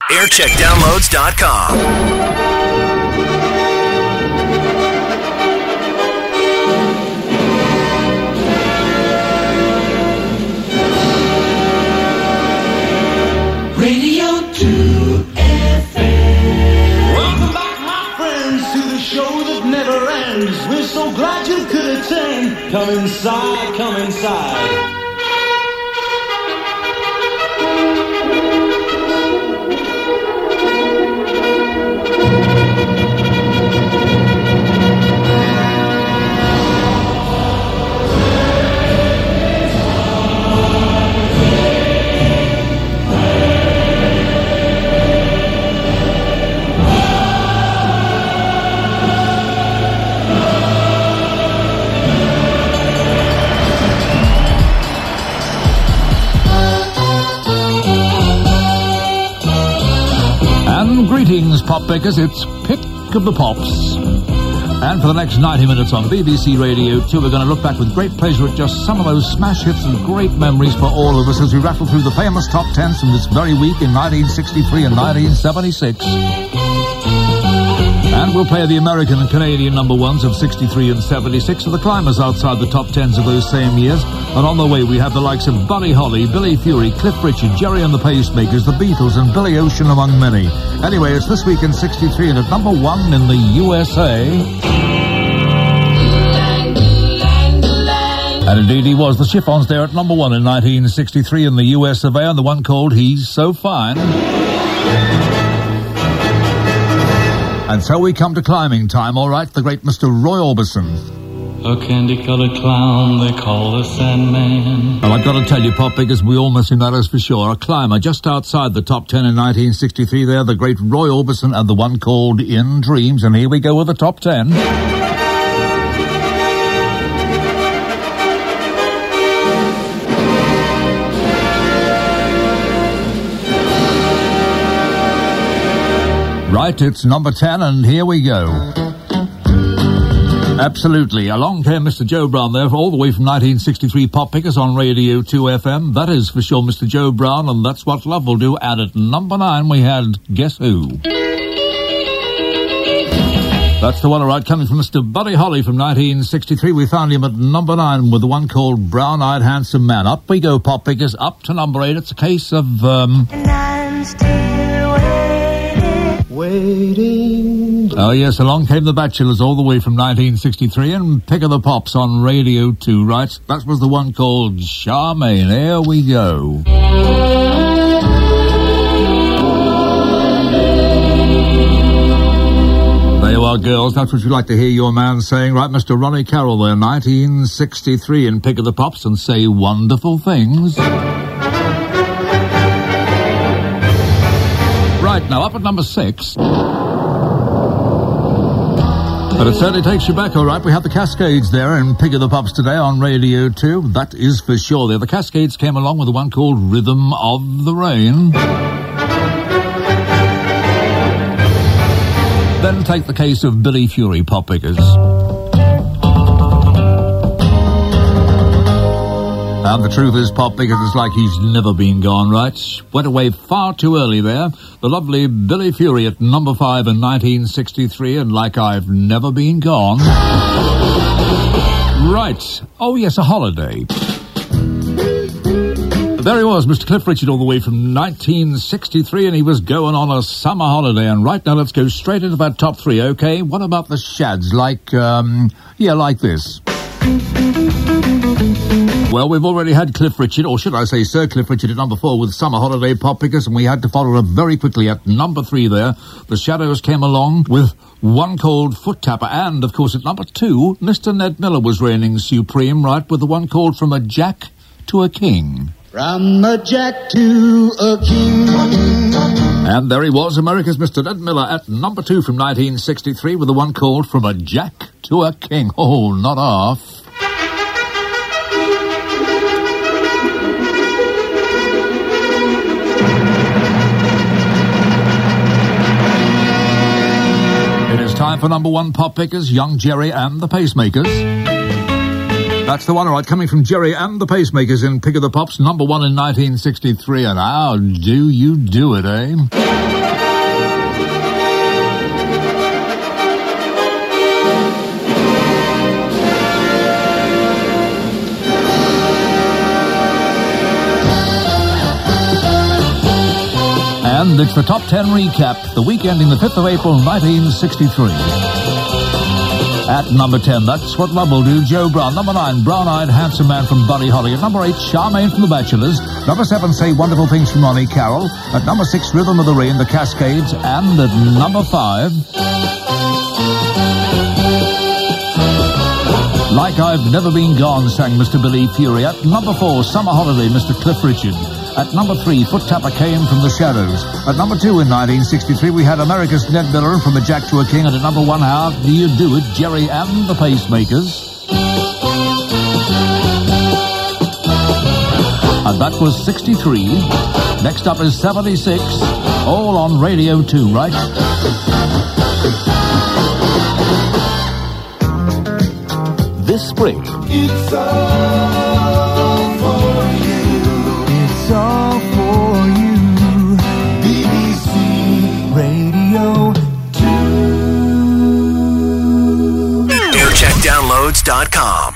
aircheckdownloads.com. Radio 2FM. Welcome back, my friends, to the show that never ends. We're so glad you could attend. Come inside, come inside. Greetings, pop pickers. It's Pick of the Pops. And for the next 90 minutes on BBC Radio 2, we're going to look back with great pleasure at just some of those smash hits and great memories for all of us as we rattle through the famous top 10s from this very week in 1963 and 1976. And we'll play the American and Canadian number ones of 63 and 76 of the climbers outside the top 10s of those same years. And on the way, we have the likes of Buddy Holly, Billy Fury, Cliff Richard, Jerry and the Pacemakers, the Beatles, and Billy Ocean, among many. Anyway, it's This Week in 63, and at number 1 in the USA... And indeed he was. The Chiffons there at number 1 in 1963 in the US of A, and the one called He's So Fine. And so we come to climbing time, all right, the great Mr. Roy Orbison. A candy-colored clown they call the Sandman. Well, I've got to tell you, pop pickers, we all miss him, that is for sure. A climber just outside the top 10 in 1963 there, the great Roy Orbison and the one called In Dreams. And here we go with the top 10. Right, it's number 10, and here we go. Absolutely. Along came Mr. Joe Brown there, all the way from 1963 Pop Pickers on Radio 2 FM. That is for sure Mr. Joe Brown, and That's What Love Will Do. And at number 9, we had Guess Who? That's the one, all right, coming from Mr. Buddy Holly from 1963. We found him at number 9 with the one called Brown-Eyed Handsome Man. Up we go, Pop Pickers, up to number 8. It's a case of, And I'm still waiting. Oh, yes, along came the Bachelors all the way from 1963 and Pick of the Pops on Radio 2, right? That was the one called Charmaine. Here we go. There you are, girls. That's what you like to hear your man saying. Right, Mr. Ronnie Carroll there, 1963 in Pick of the Pops, and say wonderful things. Right, now up at number 6. But it certainly takes you back, all right. We have the Cascades there in Pick of the Pops today on Radio 2. That is for sure there. The Cascades came along with the one called Rhythm of the Rain. Then take the case of Billy Fury, Pop Pickers. And the truth is, Pop Pickers, it's like he's never been gone, right? Went away far too early there. The lovely Billy Fury at number 5 in 1963, and Like I've Never Been Gone. Right. Oh, yes, A Holiday. There he was, Mr. Cliff Richard, all the way from 1963, and he was going on a summer holiday. And right now, let's go straight into that top 3, okay? What about the Shads? Like this. Well, we've already had Cliff Richard, or should I say Sir Cliff Richard at number 4 with Summer Holiday Pop Pickers, and we had to follow up very quickly at number 3 there. The Shadows came along with one called Foot Tapper, and, of course, at number 2, Mr. Ned Miller was reigning supreme, right, with the one called From a Jack to a King. From a Jack to a King. And there he was, America's Mr. Ned Miller at number 2 from 1963 with the one called From a Jack to a King. Oh, not half. It is time for number 1 Pop Pickers, Young Jerry and the Pacemakers. That's the one, all right, coming from Jerry and the Pacemakers in Pick of the Pops, number 1 in 1963. And how do you do it, eh? And it's the Top 10 recap, the week ending the 5th of April, 1963. At number 10, That's What Love Will Do, Joe Brown. Number 9, Brown-Eyed Handsome Man from Buddy Holly. At number 8, Charmaine from The Bachelors. Number 7, Say Wonderful Things from Ronnie Carroll. At number 6, Rhythm of the Rain, The Cascades. And at number 5, Like I've Never Been Gone, sang Mr. Billy Fury. At number 4, Summer Holiday, Mr. Cliff Richard. At number 3, Foot Tapper Came from the Shadows. At number 2 in 1963, we had America's Ned Miller from A Jack to a King. And at number 1, How Do You Do It, Jerry and the Pacemakers. And that was 63. Next up is 76. All on Radio 2, right? This spring, It's all for you. It's all for you. BBC Radio 2. AirCheckDownloads.com.